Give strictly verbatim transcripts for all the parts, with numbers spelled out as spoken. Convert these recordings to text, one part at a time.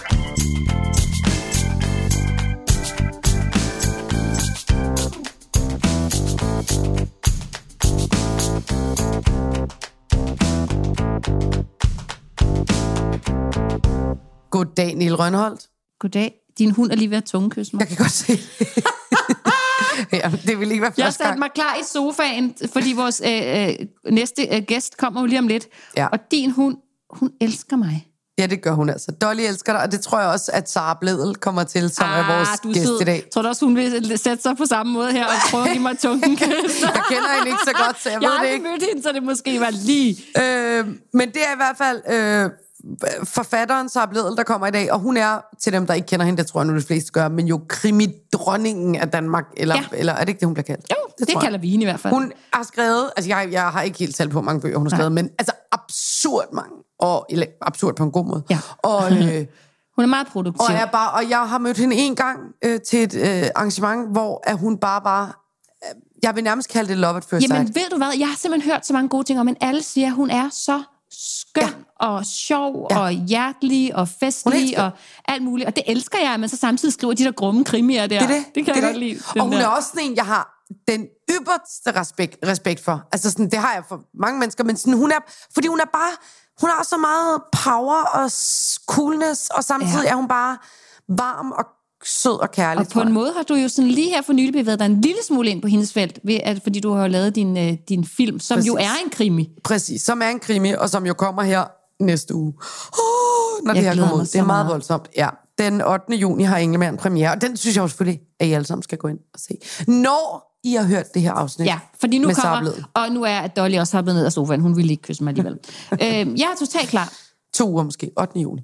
Goddag, Niel Rønholdt. Goddag. Din hund er lige ved at tungekysse mig. Jeg kan godt se ja, det vil ikke være første Jeg satte mig klar i sofaen, fordi vores øh, øh, næste øh, gæst kommer jo lige om lidt. Ja. Og din hund, hun elsker mig. Ja, det gør hun altså. Dolly elsker dig, og det tror jeg også, at Sara Bledel kommer til, som ah, er vores gæst sød. I dag. Tror du også, hun vil sætte sig på samme måde her og prøve at give mig tungen? Jeg kender hende ikke så godt, så jeg, jeg ved det ikke. Jeg har mødt hende, så det måske var lige. Øh, men det er i hvert fald øh, forfatteren Sara Bledel, der kommer i dag, og hun er, til dem, der ikke kender hende, det tror jeg nu de fleste gør, men jo krimidronningen af Danmark, eller, ja. eller er det ikke det, hun bliver kaldt? Jo, det, det kalder vi hende i hvert fald. Hun har skrevet, altså jeg, jeg har ikke helt talt på, hvor mange bøger hun har skrevet, Nej. men altså absurd mange. Og eller, absurd på en god måde. Ja. Og, øh, hun er meget produktiv. Og, er bare, og jeg har mødt hende en gang øh, til et øh, arrangement, hvor er hun bare bare... Øh, jeg vil nærmest kalde det love at first sight. Jamen ved du hvad, jeg har simpelthen hørt så mange gode ting om, men alle siger, at hun er så skøn ja. og sjov ja. og hjertelig og festlig og alt muligt. Og det elsker jeg, men så samtidig skriver de der grumme krimier der. Det, det. det kan det jeg det. godt lide. Og hun der. er også sådan en, jeg har den ypperste respekt, respekt for. Altså sådan, det har jeg for mange mennesker, men sådan, hun er... Fordi hun er bare... Hun har så meget power og coolness, og samtidig ja. er hun bare varm og sød og kærlig. Og på en måde har du jo sådan lige her for nylig bevæget dig en lille smule ind på hendes felt, ved at, fordi du har lavet din, øh, din film, som Præcis. jo er en krimi. Præcis, som er en krimi, og som jo kommer her næste uge. Oh, når jeg det her kommer ud. Det er meget voldsomt. Ja. Den ottende juni har Englemann premiere, og den synes jeg jo selvfølgelig, at I alle sammen skal gå ind og se. Når I har hørt det her afsnit. Ja, fordi nu kommer, og nu er at Dolly også hoppet ned af sofaen. Hun ville ikke kysse mig alligevel. øh, jeg er totalt klar. To uger måske, ottende juni.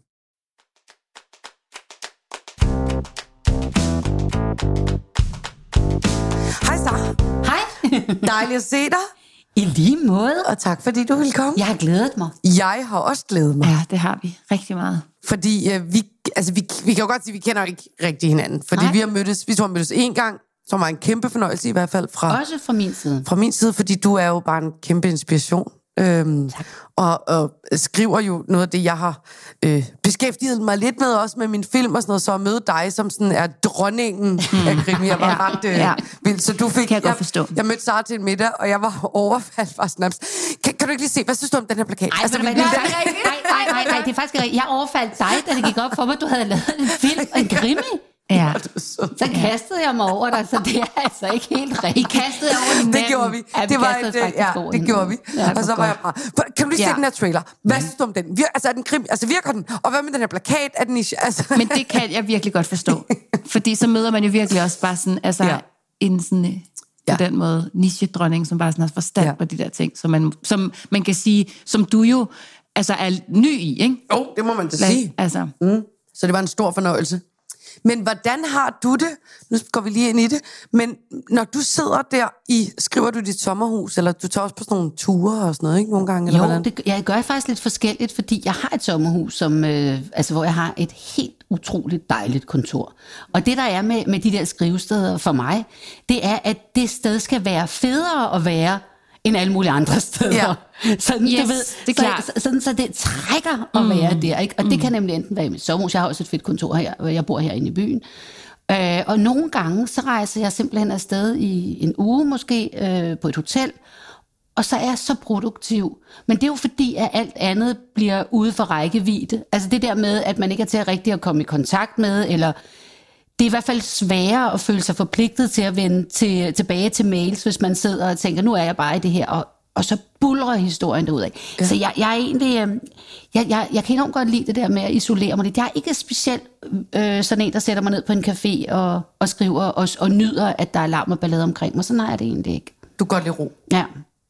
Hej Sara. Hej. Dejligt at se dig. I lige måde. Og tak fordi du ville komme. Jeg har glædet mig. Jeg har også glædet mig. Ja, det har vi rigtig meget. Fordi øh, vi, altså, vi, vi kan jo godt sige, at vi kender ikke rigtig hinanden. Fordi Nej. vi har mødtes, vi to har mødtes én gang, som var en kæmpe fornøjelse i hvert fald. Fra, også fra min side. Fra min side, fordi du er jo bare en kæmpe inspiration. Øhm, og, og skriver jo noget af det, jeg har øh, beskæftiget mig lidt med, også med min film og sådan noget, så at møde dig, som sådan er dronningen af krimi. Jeg var ja, ret øh, ja. vild, så du fik... Kan jeg, jeg godt forstå. Jeg, jeg mødte Sara til en middag, og jeg var overfaldt bare snart. Kan, kan du ikke lige se, hvad synes du om den her plakat? Ej, altså, vi, nej, nej, nej, nej, nej, det er faktisk rigtigt. Jeg overfaldt dig, da det gik op for mig, at du havde lavet en film og en krimi. Ja. Så kastede jeg mig over dig, så det er altså ikke helt rigtigt. I kastede over hinanden. Det gjorde vi. Ja, vi det var et, ja, det gjorde vi. Ja, og så var jeg bare... Kan du lige se ja. den her trailer? Hvad synes du om den? Vir, altså, er den krim, altså, virker den? Og hvad med den her plakat? Er den i, altså... Men det kan jeg virkelig godt forstå. Fordi så møder man jo virkelig også bare sådan... Altså, ja. en sådan... På ja. den måde, niche-dronning, som bare sådan har forstand ja. på de der ting, som man, som man kan sige, som du jo altså er ny i, ikke? Jo, oh, det må man da sige. Altså. Mm. Så det var en stor fornøjelse. Men hvordan har du det? Nu går vi lige ind i det. Men når du sidder der i, skriver du dit sommerhus, eller du tager også på sådan nogle ture og sådan noget, ikke? Nogle gange, eller jo, hvordan? Det, jeg gør faktisk lidt forskelligt, fordi jeg har et sommerhus, som, øh, altså, hvor jeg har et helt utroligt dejligt kontor. Og det, der er med, med de der skrivesteder for mig, det er, at det sted skal være federe at være, end alle mulige andre steder. Ja. Sådan, yes, du ved, det er klart. Så, sådan, så det trækker at mm. være der. Ikke? Og mm. det kan nemlig enten være i mit sommerhus. Jeg har også et fedt kontor her, jeg bor herinde i byen. Øh, og nogle gange, så rejser jeg simpelthen afsted i en uge måske, øh, på et hotel, og så er jeg så produktiv. Men det er jo fordi, at alt andet bliver ude for rækkevidde. Altså det der med, at man ikke er til at rigtig at komme i kontakt med, eller... Det er i hvert fald sværere at føle sig forpligtet til at vende til, tilbage til mails, hvis man sidder og tænker, nu er jeg bare i det her, og, og så buldrer historien derudad. Ja. Så jeg, jeg er egentlig, jeg, jeg, jeg kan enormt godt lide det der med at isolere mig lidt. Jeg er ikke specielt øh, sådan en, der sætter mig ned på en café og, og skriver og, og nyder, at der er larm og ballade omkring mig. Sådan har jeg det egentlig ikke. Du kan godt lide ro. Ja.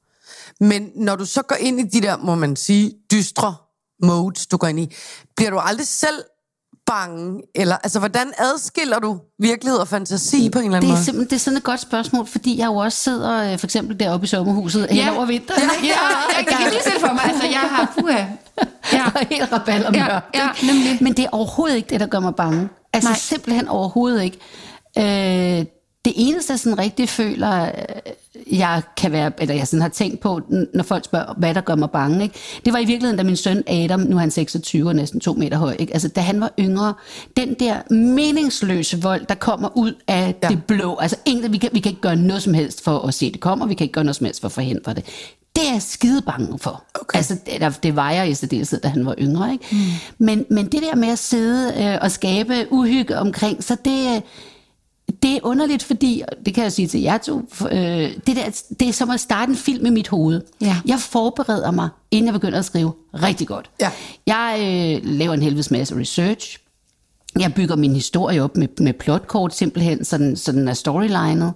Men når du så går ind i de der, må man sige, dystre modes, du går ind i, bliver du aldrig selv bange? Eller, altså, hvordan adskiller du virkelighed og fantasi på en eller anden det er måde? Simpelthen, det er sådan et godt spørgsmål, fordi jeg jo også sidder for eksempel deroppe i sommerhuset ja. hen over vinteren. Ja, ja, jeg kan lige se for mig, altså jeg har puha. Ja. Helt rabalder ja, mørkt. Ja, nemlig. Men det er overhovedet ikke det, der gør mig bange. Altså Nej. simpelthen overhovedet ikke. Øh, det eneste, jeg sådan rigtig føler, jeg kan være, eller jeg sådan har tænkt på, når folk spørger, hvad der gør mig bange, ikke? Det var i virkeligheden, da min søn Adam, nu er han seksogtyve og næsten to meter høj, ikke? Altså da han var yngre, den der meningsløse vold, der kommer ud af ja. det blå, altså egentlig, vi kan, vi kan ikke gøre noget som helst for at se det kommer, vi kan ikke gøre noget som helst for at forhindre det. Det er jeg skide bange for. Okay. Altså, det, det var jeg i særdeleshed, da han var yngre, ikke? Mm. Men, men det der med at sidde øh, og skabe uhygge omkring, så det Det er underligt, fordi, det kan jeg sige til jer to, øh, det, der, det er som at starte en film i mit hoved. Ja. Jeg forbereder mig, inden jeg begynder at skrive, rigtig godt. Ja. Jeg øh, laver en helvedes masse research. Jeg bygger min historie op med, med plotkort, simpelthen, sådan, sådan er storylinet.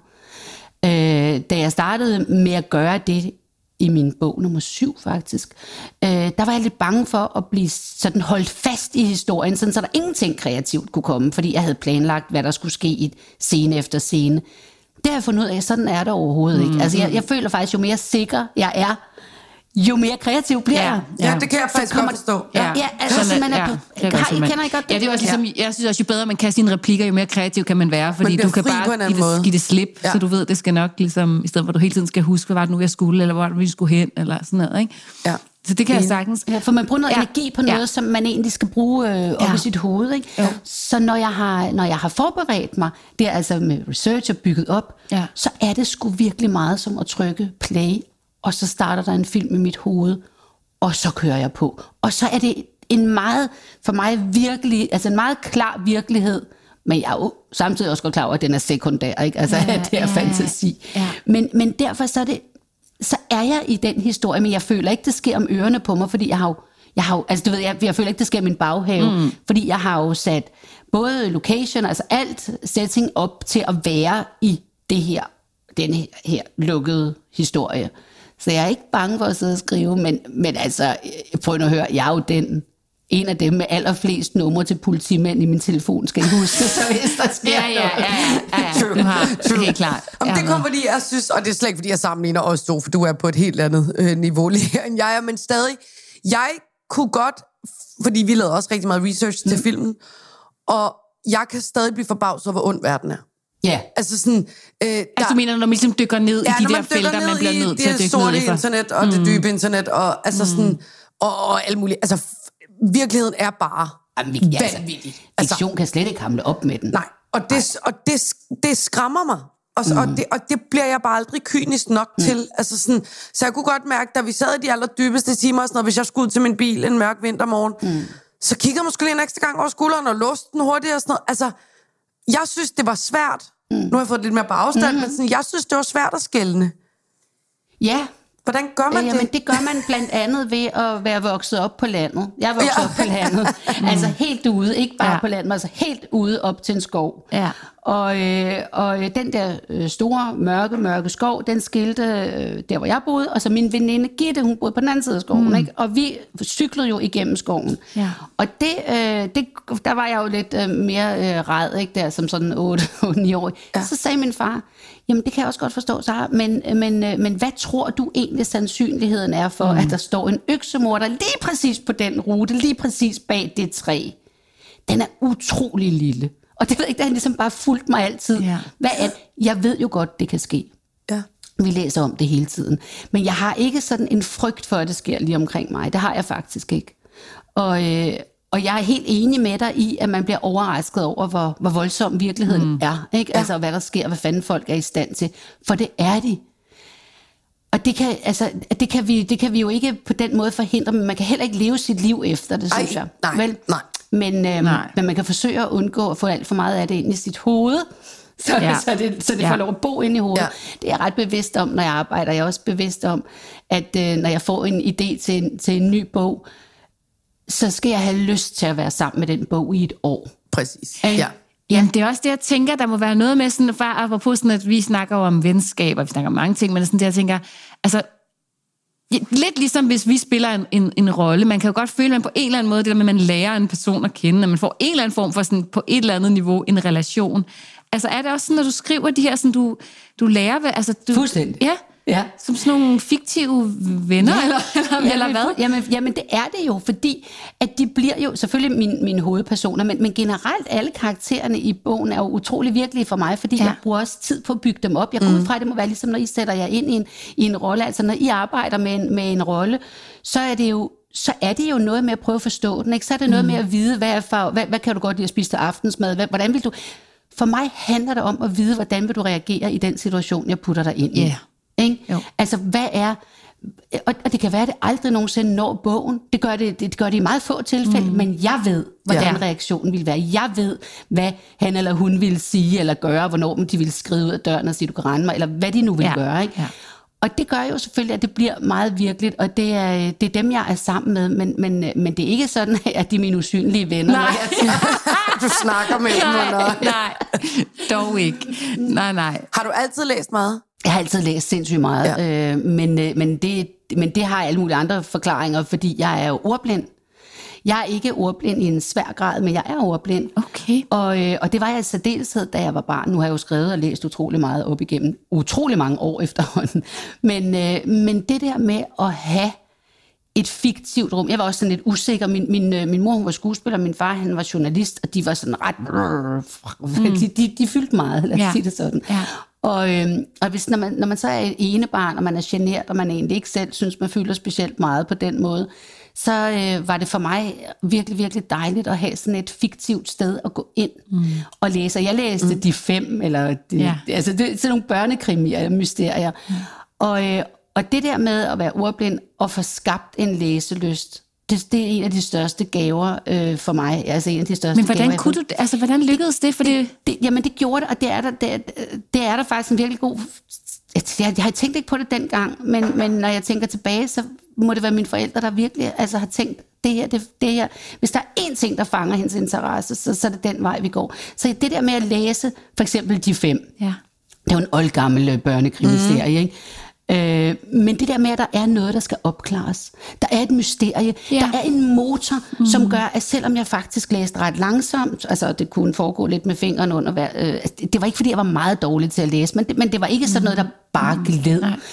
Øh, da jeg startede med at gøre det, i min bog nummer syv faktisk, øh, der var jeg lidt bange for at blive sådan holdt fast i historien, sådan, så der ingenting kreativt kunne komme, fordi jeg havde planlagt, hvad der skulle ske i scene efter scene. Det har jeg fundet ud af, sådan er det overhovedet ikke. Mm-hmm. Altså jeg, jeg føler faktisk, jo mere sikker jeg er, jo mere kreativ bliver jeg. Ja, ja, det kan jeg faktisk godt forstå. Ja, ja altså sådan, man er, ja, det har, I kender I godt det? Ja, det er også ligesom, jeg synes også, jo bedre man kan sine replikker, jo mere kreativ kan man være, fordi du kan bare give det, give det slip, ja. Så du ved, det skal nok ligesom, i stedet for at du hele tiden skal huske, hvad var det nu, jeg skulle, eller hvor var det, vi skulle hen, eller sådan noget, ikke? Ja. Så det kan jeg sagtens. Ja, for man bruger noget ja. energi på noget, ja. som man egentlig skal bruge øh, op ja. i sit hoved, ikke? Ja. Så når jeg, har, når jeg har forberedt mig, det er altså med research og bygget op, ja. så er det sgu virkelig meget som at trykke play, og så starter der en film i mit hoved, og så kører jeg på. Og så er det en meget, for mig virkelig, altså en meget klar virkelighed, men jeg er jo samtidig også godt klar over, at den er sekundær, ikke? Altså, ja, det er ja, fantasi. Ja. Men, men derfor så er, det, så er jeg i den historie, men jeg føler ikke, det sker om ørerne på mig, fordi jeg har jo, jeg har jo altså du ved, jeg, jeg føler ikke, det sker i min baghave, mm. fordi jeg har jo sat både location, altså alt setting op til at være i det her, den her lukkede historie. Så jeg er ikke bange for at sidde og skrive, men, men altså, prøv at høre, jeg er jo den, en af dem med allerflest numre til politimænd i min telefon, skal I huske, så hvis der sker ja, ja, ja, ja, ja. Du har det er klart. Om det kommer, fordi jeg synes, og det er slet ikke, fordi jeg sammenligner os to, for du er på et helt andet øh, niveau lige end jeg er, men stadig, jeg kunne godt, fordi vi lavede også rigtig meget research til mm. filmen, og jeg kan stadig blive forbavset over, hvor ond verden er. Ja. Yeah. Altså sådan... Øh, der, altså du mener, når man ligesom dykker ned ja, i de der felter, man bliver nødt til at dykke ned i? det sorte internet, og mm. det dybe internet, og altså mm. sådan... Og, og alt muligt. Altså, f- virkeligheden er bare Jamen, ja, vanvittig. Altså, fiktion kan slet ikke hamle op med den. Nej, og det, og det, det skræmmer mig. Og, så, mm. og, det, og det bliver jeg bare aldrig kynisk nok mm. til. Altså sådan, så jeg kunne godt mærke, da vi sad i de allerdybeste timer, og sådan noget, hvis jeg skulle ud til min bil en mørk vintermorgen, mm. så kiggede jeg måske lige en ekstra gang over skulderen og låste den hurtigt og sådan noget. Altså, jeg synes, det var svært. Mm. Nu har jeg fået lidt mere på afstand, mm. men sådan, jeg synes, det var svært at skelne. Ja. Hvordan gør man ja, det? Jamen, det gør man blandt andet ved at være vokset op på landet. Jeg er vokset ja. op på landet. Altså helt ude, ikke bare ja. på landet, men altså helt ude op til en skov. Ja. Og, øh, og den der øh, store, mørke, mørke skov, den skilte øh, der, hvor jeg boede. Og så min veninde Gitte, hun boede på den anden side af skoven. Mm. Ikke? Og vi cyklede jo igennem skoven. Ja. Og det, øh, det, der var jeg jo lidt øh, mere øh, ræd, ikke, der som sådan otte ni år. Ja. Så sagde min far, jamen det kan jeg også godt forstå, Sara, men, men, øh, men hvad tror du egentlig sandsynligheden er for, mm. at der står en øksemorder lige præcis på den rute, lige præcis bag det træ? Den er utrolig lille. Og det ved jeg ikke, der har ligesom bare fulgt mig altid. Ja. Hvad er det? Jeg ved jo godt, det kan ske. Ja. Vi læser om det hele tiden. Men jeg har ikke sådan en frygt for, at det sker lige omkring mig. Det har jeg faktisk ikke. Og, øh, og jeg er helt enig med dig i, at man bliver overrasket over, hvor, hvor voldsom virkeligheden mm. er. Ikke? Ja. Altså, hvad der sker, hvad fanden folk er i stand til. For det er de. Og det kan, altså, det, kan vi, det kan vi jo ikke på den måde forhindre, men man kan heller ikke leve sit liv efter det, synes jeg. Nej, Vel? nej. Men, øhm, men man kan forsøge at undgå at få alt for meget af det ind i sit hoved, så, ja. så det, så det ja. får lov at bo ind i hovedet. Ja. Det er jeg ret bevidst om, når jeg arbejder. Jeg er også bevidst om, at øh, når jeg får en idé til en, til en ny bog, så skal jeg have lyst til at være sammen med den bog i et år. Præcis, ja. Jamen, det er også det, jeg tænker, der må være noget med sådan, for apropos sådan, at vi snakker om venskab, og vi snakker om mange ting, men sådan det, jeg tænker, altså, lidt ligesom hvis vi spiller en, en, en rolle, man kan jo godt føle, at man på en eller anden måde, det der med, at man lærer en person at kende, at man får en eller anden form for sådan, på et eller andet niveau, en relation. Altså, er det også sådan, når du skriver de her, sådan, du, du lærer ved, altså, du, fuldstændig. Ja. Ja. Som sådan nogle fiktive venner, ja. eller, eller, jamen, eller hvad? Jamen, jamen, det er det jo, fordi at de bliver jo selvfølgelig mine, mine hovedpersoner, men, men generelt alle karaktererne i bogen er jo utrolig virkelige for mig, fordi ja. jeg bruger også tid på at bygge dem op. Jeg går mm. ud fra, at det må være ligesom, når I sætter jer ind i en, i en rolle. Altså, når I arbejder med en, med en rolle, så er det jo så er det jo noget med at prøve at forstå den, ikke? Så er det noget mm. med at vide, hvad, er for, hvad, hvad kan du godt lide at spise til aftensmad? Hvad, hvordan vil du... For mig handler det om at vide, hvordan vil du reagere i den situation, jeg putter dig ind i. Yeah. Ikke? Altså, hvad er... Og, og det kan være, at det aldrig nogensinde når bogen. Det gør det, det gør det i meget få tilfælde, mm. men jeg ved, hvordan ja. reaktionen vil være. Jeg ved, hvad han eller hun vil sige eller gøre, hvornår de vil skrive ud af døren og sige, du kan rende mig, eller hvad de nu vil ja. gøre, ikke? Ja. Og det gør jo selvfølgelig, at det bliver meget virkeligt, og det er, det er dem, jeg er sammen med, men, men, men det er ikke sådan, at de er mine usynlige venner. Nej, du snakker med dem, eller? Nej, dog ikke. Nej, nej. Har du altid læst meget? Jeg har altid læst sindssygt meget, ja. øh, men, men, det, men det har alle mulige andre forklaringer, fordi jeg er jo ordblind. Jeg er ikke ordblind i en svær grad, men jeg er ordblind. Okay. Og, øh, og det var jeg i særdeleshed, da jeg var barn. Nu har jeg jo skrevet og læst utrolig meget op igennem. Utrolig mange år efterhånden. Men, øh, men det der med at have et fiktivt rum. Jeg var også sådan lidt usikker. Min, min, min mor hun var skuespiller, min far han var journalist, og de var sådan ret... Mm. De, de, de fyldte meget, lad os ja. sige det sådan. Ja. Og, øhm, og hvis, når, man, når man så er et ene barn, og man er genert, og man egentlig ikke selv synes, man fylder specielt meget på den måde, så øh, var det for mig virkelig, virkelig dejligt at have sådan et fiktivt sted at gå ind mm. og læse. Jeg læste mm. De Fem, eller de, ja. altså det, sådan nogle børnekrimier, mysterier. Mm. Og, øh, og det der med at være ordblind og få skabt en læselyst, det, det er en af de største gaver øh, for mig. Altså en af de største Men hvordan gaver, kunne du, altså hvordan lykkedes det? For det, det, det jamen det gjorde det, og det er der, det, det er der faktisk en virkelig god... Jeg, jeg, jeg har tænkt ikke på det dengang, men, men når jeg tænker tilbage, så må det være mine forældre, der virkelig altså, har tænkt, det her, det, det her. Hvis der er én ting, der fanger hendes interesse, så, så er det den vej, vi går. Så det der med at læse, for eksempel De Fem, ja. det er jo en oldgammel børnekrimiserie, mm. ikke? Øh, men det der med, at der er noget, der skal opklares. Der er et mysterie. Ja. Der er en motor, mm. som gør, at selvom jeg faktisk læste ret langsomt, altså det kunne foregå lidt med fingrene under hver, øh, det var ikke, fordi jeg var meget dårlig til at læse, men det, men det var ikke sådan noget, der bare gled. Mm.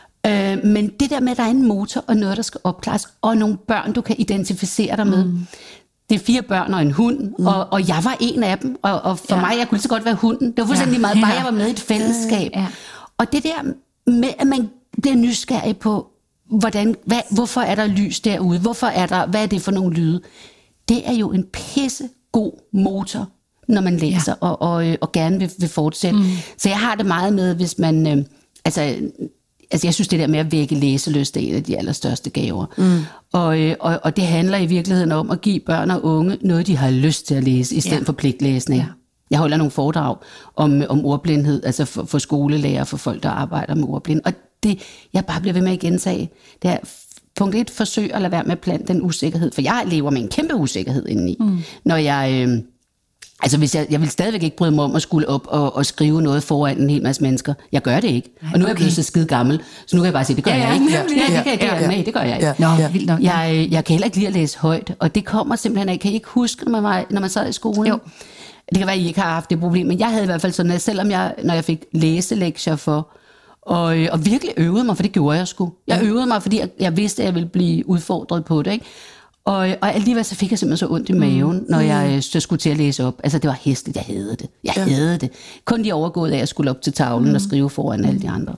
Øh, men det der med, at der er en motor og noget, der skal opklares, og nogle børn, du kan identificere dig med. Mm. Det er fire børn og en hund, mm. og, og jeg var en af dem, og, og for ja. mig, jeg kunne så godt være hunden. Det var fuldstændig ja. meget, bare jeg var med i et fællesskab. Ja. Og det der med, at man bliver nysgerrig på, hvordan, hvad, hvorfor er der lys derude, hvorfor er der, hvad er det for nogle lyde, det er jo en pisse god motor, når man læser, ja. og, og, og gerne vil, vil fortsætte. Mm. Så jeg har det meget med, hvis man, øh, altså, altså jeg synes det der med at vække læselyst er en af de allerstørste gaver. Mm. Og, øh, og, og det handler i virkeligheden om at give børn og unge noget, de har lyst til at læse, i stedet ja. for pligtlæsning. Ja. Jeg holder nogle foredrag om, om ordblindhed, altså for, for skolelærer, for folk, der arbejder med ordblind. Og det, jeg bare bliver ved med at gentage, det er punkt et, forsøg at lade være med at plante den usikkerhed. For jeg lever med en kæmpe usikkerhed indeni. Mm. Når jeg, øh, altså hvis jeg, jeg vil stadigvæk ikke bryde mig om at skulle op og, og skrive noget foran en hel masse mennesker. Jeg gør det ikke. Og nu er jeg blevet så skide gammel, så nu kan jeg bare sige, det gør ja, jeg ikke. Ja, ja, det, kan, det, ja, ja. Nej, det gør jeg ikke. Ja, ja. Nå, jeg, jeg kan heller ikke lide at læse højt, og det kommer simpelthen af, kan I ikke huske, når man, når man sad i skolen? Jo. Det kan være, at I ikke har haft det problem, men jeg havde i hvert fald sådan, at selvom jeg, når jeg fik læselektier for, og, og virkelig øvede mig, for det gjorde jeg sgu. Jeg øvede mig, fordi jeg, jeg vidste, at jeg ville blive udfordret på det, ikke? Og, og alligevel så fik jeg simpelthen så ondt i maven, mm. når jeg så skulle til at læse op. Altså det var hæsligt, jeg havde det. Jeg ja. havde det. Kun de overgået af, at jeg skulle op til tavlen mm. og skrive foran alle de andre.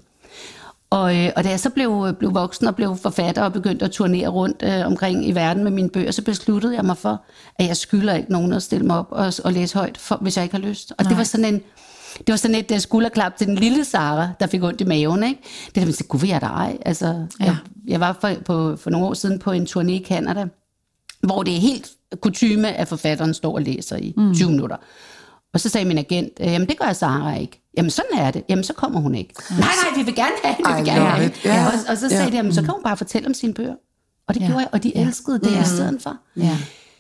Og, og da jeg så blev, blev voksen og blev forfatter og begyndte at turnere rundt øh, omkring i verden med mine bøger, så besluttede jeg mig for, at jeg skylder ikke nogen at stille mig op og, og læse højt, for, hvis jeg ikke har lyst. Og Nej. det var sådan en, det var sådan et skulderklap til den lille Sara, der fik ondt i maven, ikke? Det der med, at gud, vil jeg da ej? Altså, ja. jeg, jeg var for, på, for nogle år siden på en turné i Canada, hvor det er helt kutyme, at forfatteren står og læser i mm. tyve minutter. Og så sagde min agent, jamen det gør Sara ikke. Jamen sådan er det. Jamen så kommer hun ikke. Nej, nej, vi vil gerne have det. Vi vil gerne have det. Ja. Og, og så sagde ja. de, jamen så kan hun bare fortælle om sine bøger. Og det ja. gjorde jeg, og de elskede ja. det ja. i stedet for. Ja.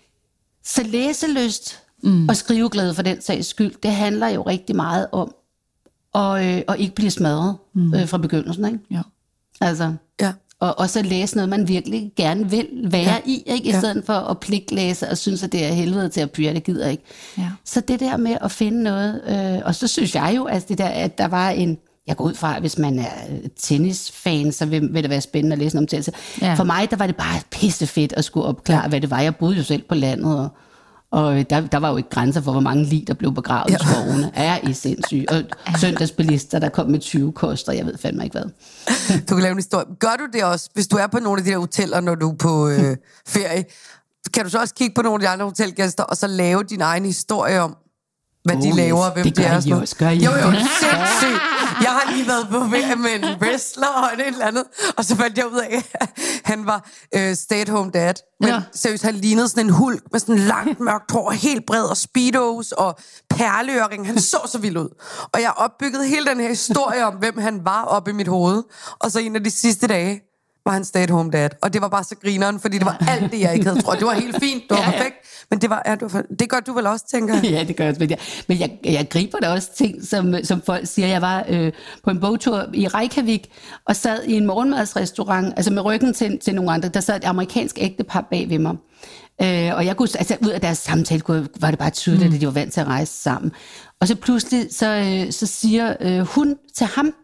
Så læselyst mm. og skriveglæde for den sags skyld, det handler jo rigtig meget om at, øh, at ikke blive smadret mm. øh, fra begyndelsen. Ikke? Ja. Altså... Ja. Og også at læse noget, man virkelig gerne vil være ja. i, ikke? I ja. stedet for at pligtlæse og synes, at det er helvede til at pyre, det gider ikke. Ja. Så det der med at finde noget, øh, og så synes jeg jo, altså det der, at der var en, jeg går ud fra, at hvis man er tennisfan, så vil, vil det være spændende at læse om tennis. Ja. For mig, der var det bare pissefedt at skulle opklare, hvad det var. Jeg boede jo selv på landet, og, og der, der var jo ikke grænser for, hvor mange lig, der blev begravet ja. i skovene. Er I sindssygt? Og søndagsbilister, der kom med tyve koster, jeg ved fandme ikke hvad. Du kan lave en historie. Gør du det også, hvis du er på nogle af de der hoteller, når du er på øh, ferie? Kan du så også kigge på nogle af de andre hotelgæster, og så lave din egen historie om, hvad oh, de laver, og hvem det de er? Det gør I også, gør I. Jo, jo, sindssygt. Jeg har lige været på ferie med en wrestler og et eller andet, og så fandt jeg ud af, at han var øh, stay-at-home dad. Men ja. seriøst, han lignede sådan en hulk med sådan langt mørkt hår, helt bred og speedos og perleøring. Han så så vild ud. Og jeg opbyggede hele den her historie om, hvem han var oppe i mit hoved. Og så en af de sidste dage var han stay-at-home dad. Og det var bare så grineren, fordi det var alt det, jeg ikke havde troet. Det var helt fint, det var ja, ja. perfekt. Men det, var, ja, det, var, det gør du vel også, tænker jeg? Ja, det gør jeg. Men jeg, men jeg, jeg griber da også ting, som, som folk siger. Jeg var øh, på en bogtur i Reykjavik, og sad i en morgenmadsrestaurant, altså med ryggen til, til nogle andre. Der sad et amerikansk ægtepar bag ved mig. Øh, og jeg kunne, altså ud af deres samtale, var det bare tydeligt, mm. at de var vant til at rejse sammen. Og så pludselig, så, øh, så siger øh, hun til ham,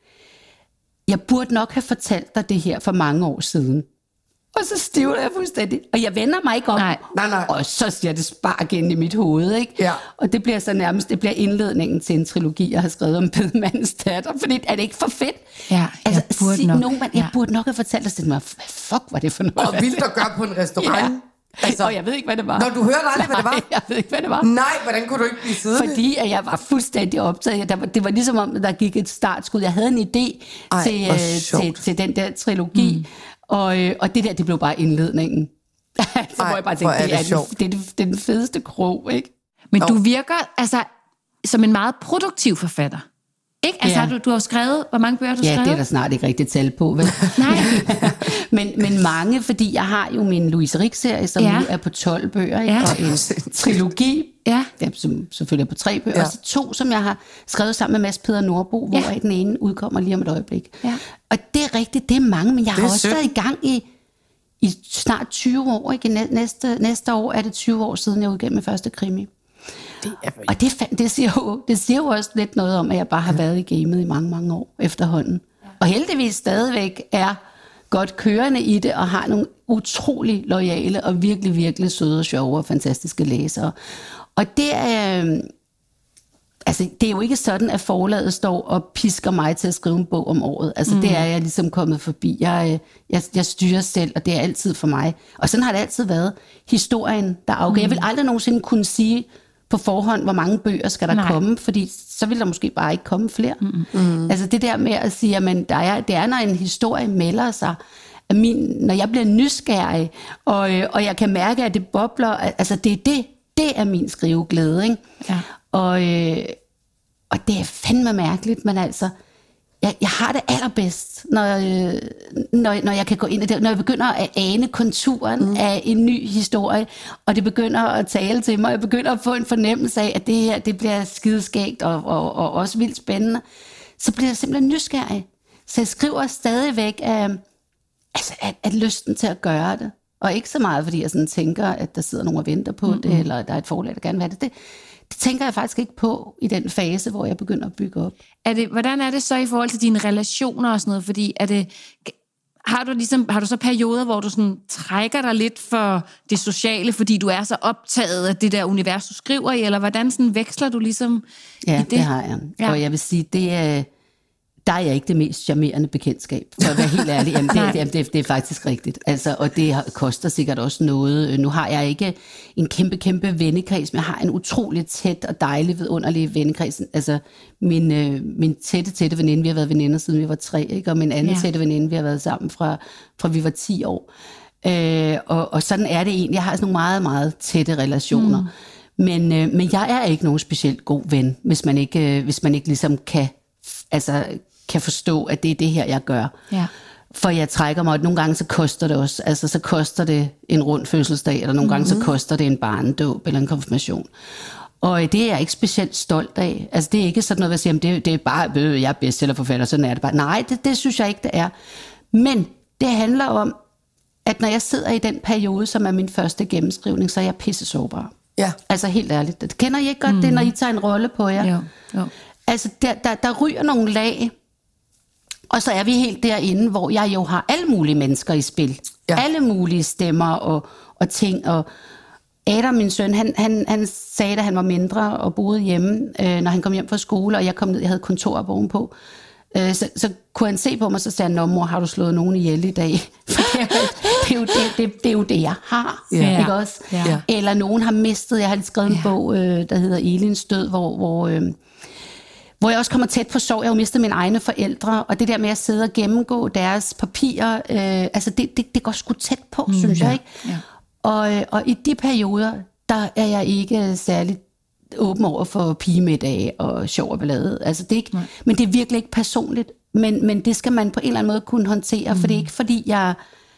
jeg burde nok have fortalt dig det her for mange år siden. Og så stivler jeg fuldstændig. Og jeg vender mig ikke om. Nej, nej, nej. Og så siger det spark ind i mit hoved, ikke? Ja. Og det bliver så nærmest, det bliver indledningen til en trilogi, jeg har skrevet om Bedemandens datter. Fordi er det ikke for fedt? Ja, altså, jeg burde sig nok. Nogen, man, jeg burde nok have fortalt dig det. Hvad fuck var det for noget? Og vildt at gøre på en restaurant. Ja. Altså, og jeg ved ikke, hvad det var. Når du hørte aldrig, hvad det var? Nej, jeg ved ikke, hvad det var. Nej, hvordan kunne du ikke blive siddende? Fordi at jeg var fuldstændig optaget. Der var, det var ligesom om, der gik et startskud. Jeg havde en idé Ej, til, øh, til, til den der trilogi. Mm. Og, øh, og det der, det blev bare indledningen. så Ej, må jeg bare tænke, det er, det, er det, det, er det, det er den fedeste krog, ikke? Men du virker altså som en meget produktiv forfatter. Ikke? Altså, ja. du, du har skrevet, hvor mange bøger har du ja, skrevet? Ja, det er der snart ikke rigtig tal på, vel? Nej. men, men mange, fordi jeg har jo min Louise Rick-serie, som ja. nu er på tolv bøger, ikke? Ja. Og en trilogi, ja. der, som selvfølgelig er på tre bøger, ja. og så to, som jeg har skrevet sammen med Mads Peder Nordbo, hvor ja. den ene udkommer lige om et øjeblik. Ja. Og det er rigtigt, det er mange, men jeg har også været i gang i, i snart tyve år. Ikke? Næste, næste år er det tyve år siden, jeg udgav min første krimi. Det og det, det, siger jo, det siger jo også lidt noget om, at jeg bare har været i gamet i mange, mange år efterhånden. Ja. Og heldigvis stadigvæk er godt kørende i det, og har nogle utrolig loyale og virkelig, virkelig søde og sjove og fantastiske læsere. Og det er, øh, altså, det er jo ikke sådan, at forlaget står og pisker mig til at skrive en bog om året. Altså, mm. det er jeg ligesom kommet forbi. Jeg, jeg, jeg styrer selv, og det er altid for mig. Og sådan har det altid været. Historien, der afgør. Mm. Jeg vil aldrig nogensinde kunne sige på forhånd, hvor mange bøger skal der Nej. komme, fordi så vil der måske bare ikke komme flere. Mm. Altså det der med at sige, at der er, det er, når en historie melder sig, at min, når jeg bliver nysgerrig, og, og jeg kan mærke, at det bobler, altså det er det, det er min skriveglæde, ikke? Ja. Og, øh, og det er fandme mærkeligt, men altså, jeg, jeg har det allerbedst, når, øh, når, når jeg kan gå ind i det, når jeg begynder at ane konturen mm. af en ny historie, og det begynder at tale til mig, og jeg begynder at få en fornemmelse af, at det her, det bliver skideskægt og, og, og også vildt spændende, så bliver jeg simpelthen nysgerrig. Så jeg skriver stadigvæk af, altså, at, at lysten til at gøre det, og ikke så meget, fordi jeg sådan tænker, at der sidder nogen og venter på mm-hmm. det, eller der er et forlag, der gerne vil have det. det Det tænker jeg faktisk ikke på i den fase, hvor jeg begynder at bygge op. Er det, hvordan er det så i forhold til dine relationer og sådan noget? Fordi er det, har, du ligesom, har du så perioder, hvor du sådan trækker dig lidt for det sociale, fordi du er så optaget af det der univers, du skriver i? Eller hvordan sådan veksler du ligesom ja, i det? det har jeg. Ja. Og jeg vil sige, det er... Der er jeg ikke det mest charmerende bekendtskab, for at være helt ærlig. Jamen, det, det, det, det er faktisk rigtigt. Altså, og det koster sikkert også noget. Nu har jeg ikke en kæmpe, kæmpe vennekreds, men jeg har en utrolig tæt og dejlig, vidunderlig vennekreds. Altså, min, øh, min tætte, tætte veninde, vi har været veninder, siden vi var tre, ikke? Og min anden ja. tætte veninde, vi har været sammen fra, fra vi var ti år. Øh, og, og sådan er det egentlig. Jeg har sådan nogle meget, meget tætte relationer. Mm. Men, øh, men jeg er ikke nogen specielt god ven, hvis man ikke, øh, hvis man ikke ligesom kan... Altså, kan forstå, at det er det her, jeg gør. Ja. For jeg trækker mig, og nogle gange så koster det også, altså så koster det en rund fødselsdag, eller nogle mm-hmm. gange så koster det en barnedåb eller en konfirmation. Og det er jeg ikke specielt stolt af. Altså det er ikke sådan noget, at sige, det, det er bare, øh, jeg er bestsellerforfatter, sådan er det bare. Nej, det, det synes jeg ikke, det er. Men det handler om, at når jeg sidder i den periode, som er min første gennemskrivning, så er jeg pisse sårbar. Ja. Altså helt ærligt. Det kender I ikke godt, mm. det når I tager en rolle på jer. Jo, jo. Altså, der, der, der ryger nogle lag, og så er vi helt derinde, hvor jeg jo har alle mulige mennesker i spil. Ja. Alle mulige stemmer og, og ting. Og Adam, min søn, han, han, han sagde, da han var mindre og boede hjemme, øh, når han kom hjem fra skole, og jeg kom ned, jeg havde kontor op ovenpå, øh, så, så kunne han se på mig, så sagde han, nå mor, har du slået nogen ihjel i dag? For det er, det, er jo, det, det, det er jo det, jeg har. Ja. Ikke også? Ja. Eller nogen har mistet, jeg har lige skrevet en ja. bog, øh, der hedder Elins død, hvor... hvor øh, hvor jeg også kommer tæt på sorg. Jeg har jo mistet mine egne forældre, og det der med at sidde og gennemgå deres papirer, øh, altså det, det, det går sgu tæt på, mm, synes jeg, ikke? Ja. Og, og i de perioder, der er jeg ikke særlig åben over for pigemiddag og sjov og ballade. Altså det er ikke, men det er virkelig ikke personligt, men, men det skal man på en eller anden måde kunne håndtere, mm. for det er ikke fordi, jeg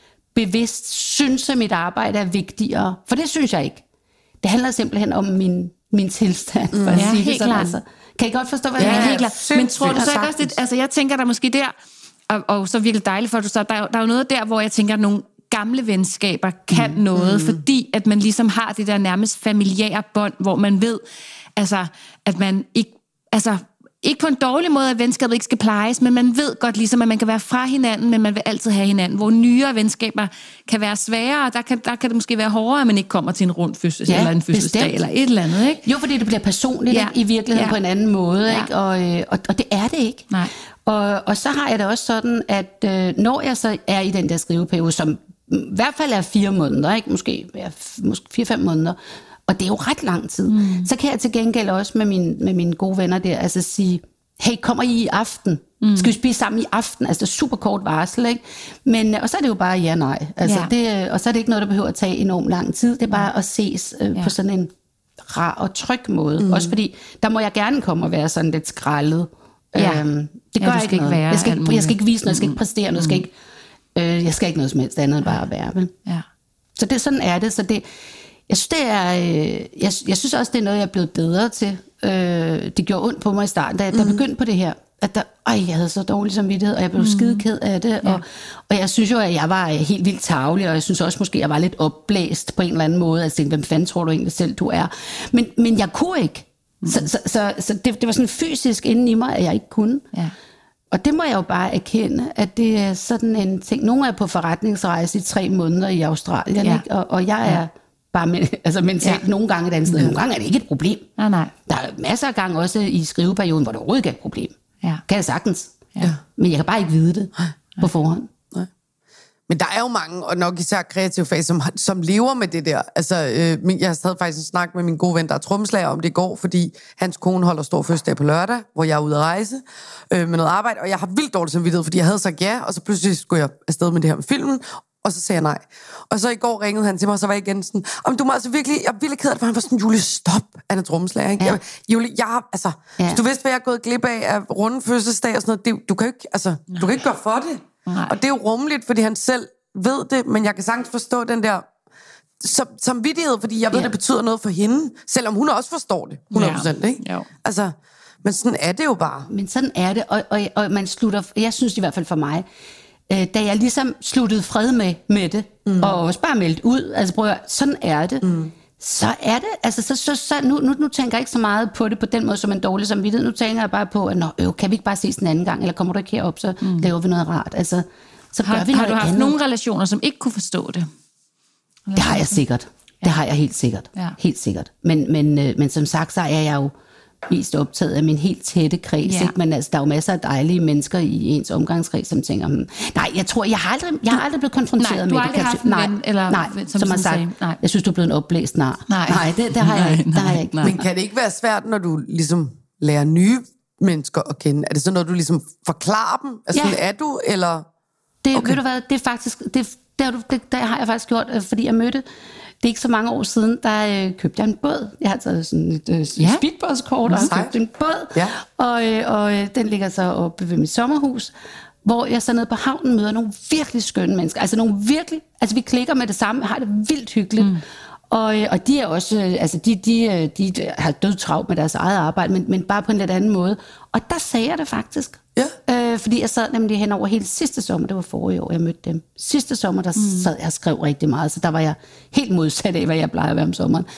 bevidst synes, at mit arbejde er vigtigere, for det synes jeg ikke. Det handler simpelthen om min, min tilstand, for mm. at ja, sige helt det sådan, klart. altså. Kan I godt forstå, hvad ja, jeg helt klart. Men tror du så ikke også, det, altså jeg tænker der måske der, og, og så virkelig dejligt for, at du så, der, er, der er jo noget der, hvor jeg tænker, at nogle gamle venskaber kan mm. noget, mm. fordi at man ligesom har det der nærmest familiære bånd, hvor man ved, altså, at man ikke, altså, ikke på en dårlig måde, at venskabet ikke skal plejes, men man ved godt ligesom, at man kan være fra hinanden, men man vil altid have hinanden. Hvor nyere venskaber kan være sværere, der kan, der kan det måske være hårdere, at man ikke kommer til en rund fødselsdag, ja, eller en fødselsdag, bestemt. Eller et eller andet, ikke? Jo, fordi det bliver personligt, ja. i virkeligheden ja. på en anden måde, ja. ikke? Og, og, og det er det ikke. Nej. Og, og så har jeg det også sådan, at øh, når jeg så er i den der skriveperiode, som i hvert fald er fire måneder, ikke? Måske, ja, måske fire-fem måneder, og det er jo ret lang tid, mm. så kan jeg til gengæld også med, min, med mine gode venner der, altså sige, hey, kommer I i aften? Mm. Skal vi spise sammen i aften? Altså, det er super kort varsel, ikke? Men, og så er det jo bare ja, nej. Altså, ja. det, og så er det ikke noget, der behøver at tage enormt lang tid. Det er bare ja. at ses øh, ja. på sådan en rar og tryg måde. Mm. Også fordi, der må jeg gerne komme og være sådan lidt skrællet. Ja. Øhm, det gør ja, jeg ikke noget. Være jeg, skal ikke, jeg skal ikke vise noget, jeg skal ikke præstere noget, mm. jeg, skal ikke, øh, jeg skal ikke noget som helst andet end bare at være. Vel? Ja. Så det, sådan er det. Så det, jeg synes, det er, øh, jeg, jeg synes også, det er noget, jeg er blevet bedre til. Øh, det gjorde ondt på mig i starten, da jeg, da jeg begyndte på det her. At der, ej, jeg havde så dårlig samvittighed, og jeg blev mm. skide ked af det. Ja. Og, og jeg synes jo, at jeg var helt vildt tarvelig, og jeg synes også måske, at jeg var lidt opblæst på en eller anden måde. Altså, hvem fanden tror du egentlig selv, du er? Men, men jeg kunne ikke. Mm. Så, så, så, så det, det var sådan fysisk inden i mig, at jeg ikke kunne. Ja. Og det må jeg jo bare erkende, at det er sådan en ting. Nogle er på forretningsrejse i tre måneder i Australien, ja. ikke? Og, og jeg er... Ja. Bare men, altså mentalt ja. nogle gange et andet sted. Nogle gange er det ikke et problem. Nej, nej. Der er masser af gange også i skriveperioden, hvor det overhovedet ikke er et problem. Ja. Kan jeg sagtens. Ja. Men jeg kan bare ikke vide det nej. på forhånd. Nej. Men der er jo mange, og nok især kreative fag, som, som lever med det der. Altså, øh, jeg havde faktisk en snak med min gode ven, der er trommeslager om det i går, fordi hans kone holder stor fødselsdag på lørdag, hvor jeg er ude at rejse øh, med noget arbejde, og jeg har vildt dårligt samvittighed, fordi jeg havde sagt ja, og så pludselig skulle jeg afsted med det her med filmen, og så sagde jeg nej. Og så i går ringede han til mig, og så var jeg igen sådan, om du må altså virkelig, jeg er virkelig ked af det, for han var sådan, Julie, stop, han er trommeslager, ikke? Ja. Jeg, Julie, jeg har, altså, ja. du vidste, hvad jeg er gået glip af, af runde fødselsdag og sådan noget, det, du kan jo ikke, altså, du kan ikke gøre for det. Nej. Og det er jo rummeligt, fordi han selv ved det, men jeg kan sagtens forstå den der som, samvittighed, fordi jeg ved, ja. det betyder noget for hende, selvom hun også forstår det, hundrede procent, ja. ikke? Jo. Altså, men sådan er det jo bare. Men sådan er det, og, og, og man slutter, jeg synes i hvert fald for mig, da jeg ligesom sluttede fred med, med det, mm. og også bare meldt ud, altså prøv at, sådan er det, mm. så er det, altså så, så, så nu, nu, nu tænker jeg ikke så meget på det på den måde, som en dårlig samvittighed, nu tænker jeg bare på, at nå, øh, kan vi ikke bare ses en anden gang, eller kommer du ikke herop, så mm. laver vi noget rart, altså, så gør har, vi noget Har du haft andet. nogle relationer, som ikke kunne forstå det? Eller det har jeg sikkert, det ja. har jeg helt sikkert, ja. helt sikkert, men, men, øh, men som sagt, så er jeg jo mest optaget af min helt tætte kreds, ja. ikke? Men altså, der er jo masser af dejlige mennesker i ens omgangskreds, som tænker, hmm, nej, jeg tror, jeg har aldrig, jeg har aldrig blevet konfronteret nej, med du har aldrig haft en ven, eller nej, som, som har sagt, nej. jeg synes, du er blevet en opblæst nar. Nej, nej det, det, har jeg ikke, det har jeg ikke. Nej. Men kan det ikke være svært, når du ligesom lærer nye mennesker at kende? Er det sådan noget, du ligesom forklarer dem? Altså, ja. er du, eller... Det, okay. Ved du hvad, det er faktisk, det, det, har du, det, det har jeg faktisk gjort, fordi jeg mødte, det er ikke så mange år siden, der øh, købte jeg en båd. Jeg har taget sådan et øh, ja. speedbådskort, og har købt en båd, ja. og, øh, og øh, den ligger så oppe ved mit sommerhus, hvor jeg så nede på havnen møder nogle virkelig skønne mennesker. Altså nogle virkelig, altså vi klikker med det samme, har det vildt hyggeligt. Mm. Og, øh, og de er også, øh, altså de, de, de, de har dødtravlt med deres eget arbejde, men, men bare på en lidt anden måde. Og der sagde jeg det faktisk. Ja. Øh, fordi jeg sad nemlig hen over hele sidste sommer, det var forrige år, jeg mødte dem. Sidste sommer, der mm. sad jeg og skrev rigtig meget, så der var jeg helt modsat af, hvad jeg plejer at være om sommeren.